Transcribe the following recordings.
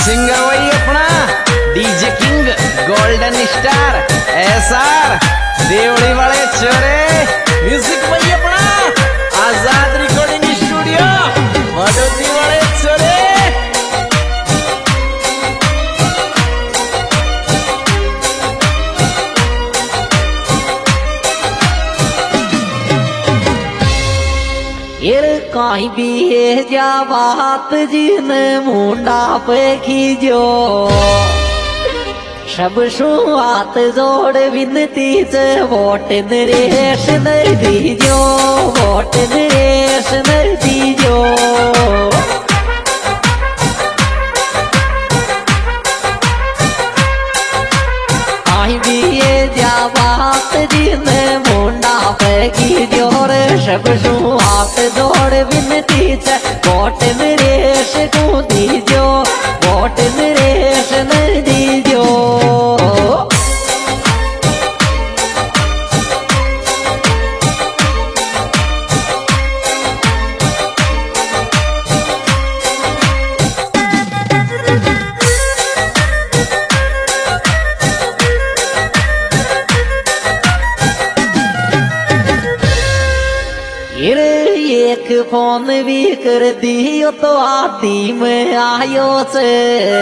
Singer वही अपना DJ king golden star S R Devdi वाले चोरे। म्यूजिक वही अपना आजाद रिकॉर्डिंग स्टूडियो मदोदी वाले चोरे। कहीं भी है जा बात जिन मुंडा पे खींचो सब शुरुआत जोड़ विनती से वोट नरेश नहीं दीजो वोट नरेश नहीं दीजो। कहीं भी है जा बात जिन मुंडा पे खींचो सब शुरुआत जोड़ विनती से वोट नरेश को दीजो वोट नरेश नहीं दीजो। एक फोन भी कर दियो तो आती में आयो से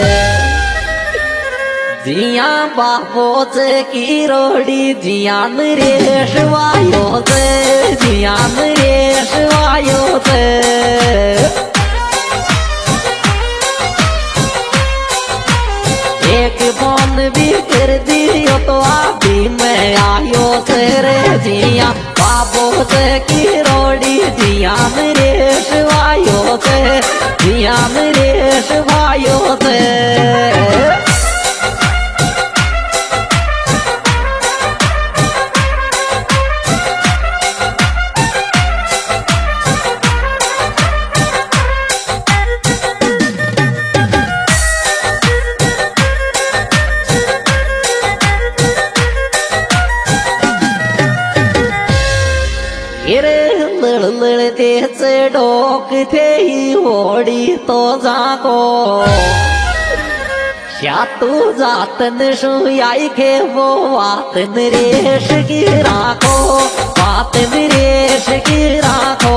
जिया बापो से की रोड़ी जियान रेश वायो से जियान रेश वायो से। एक फोन भी कर दियो तो आती में आयो से रे जिया बापो से की रोड़ी जियान रेश वायो से जियान रेश वायो से। लड़ते से डोक थे ही होड़ी तो जाको क्या तू जातन सुई के वो बात नरेश की राखो बात नरेश की राखो।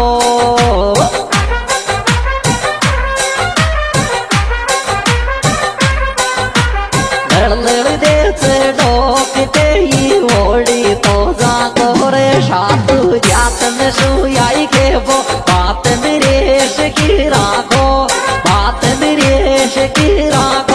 लड़ते से डोक थे ही होड़ी तो जाको रे सातू जातन सुई के वो बात नरेश की राखो बात नरेश की राखो।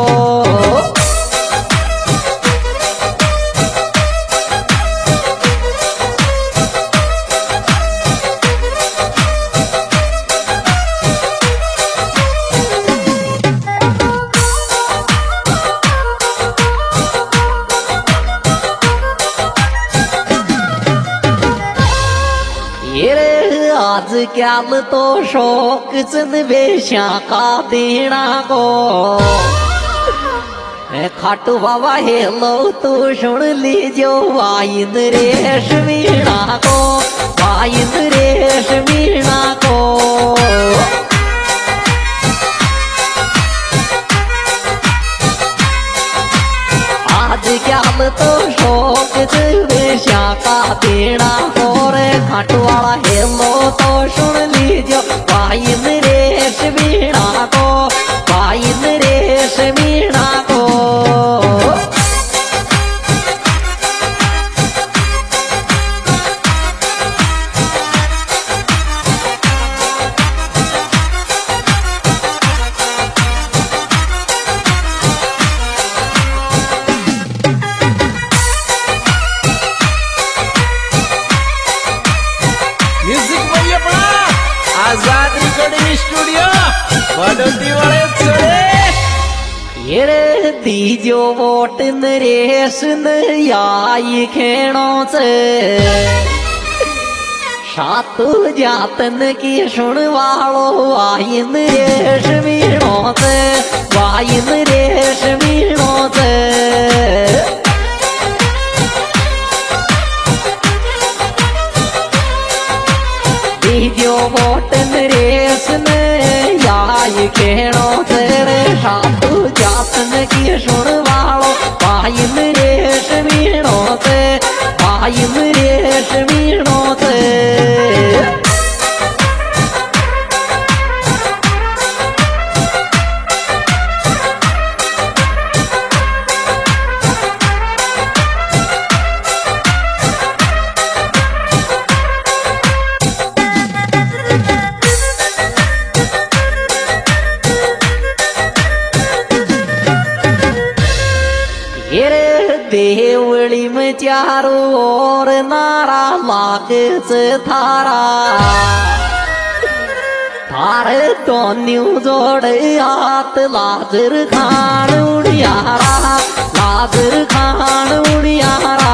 आज क्या तो शौक चंद बेशा का देना को खाटू बाबा हेलो तू सुन लीजो वाई नरेश मीणा को वाई नरेश मीणा को। आज क्या तो शौक बेशा का देना और खाटू वाला हेलो तो सुन लीजो वाई नरेश मीणा को वाई नरेश मीणा को। आजाद रिकॉर्डिंग स्टूडियो मदोदी वाले चोरे। ये दीजो वोट नरेश नई खेणों से सातू जातन की सुन वालो वाई नरेश मीणों से वाई नरेश मीणों से। दीजो वोट नरेश ने याई खेणों से रे सातू जातन की सुन वालो भाई नरेश मीणो ते भाई नरेश मीणो ते देवड़ी में चारों ओर नारा लागे से थारा थारे तो न्यू जोड़े हाथ लाजर खान उड़ियारा लाजर खान उड़ियारा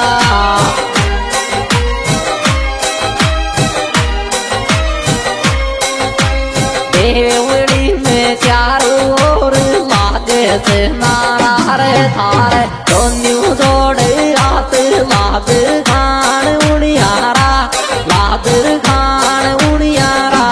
देवड़ी में चारों ओर लागे से नारा रे थारे न्यू जोड़े हाथ लादर खान उड़ियारा लादर खान उड़ियारा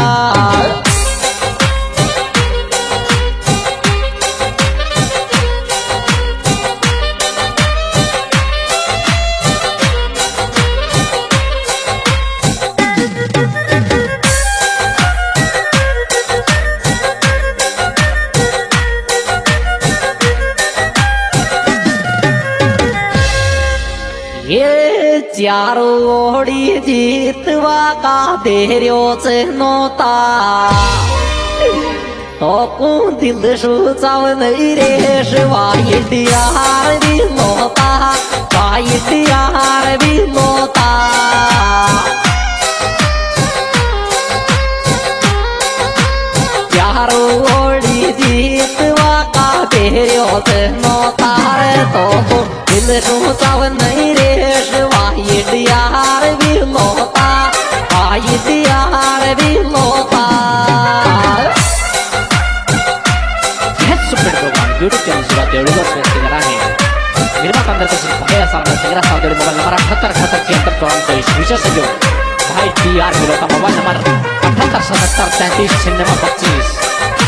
ये चारों ओड़ी जीतवा का देरियो से नोता तो को दिल सुचाव नहीं रेश वाई डियार भी लोता वाई डियार भी लोता चारों ओड़ी जीतवा का देरियो से नोता रे तो को दिल सुचाव नहीं रेश वाई डियार भी लोता वाई डियार भी लोता Super program YouTube channel sudah teori bos segera nih. Mirma kantor kasih pakai sampai segera sampai dari mobile nomor 78 sekian tercorang guys bisa saja. Bahai PR bila tambah nomor 78 33 cinema 25.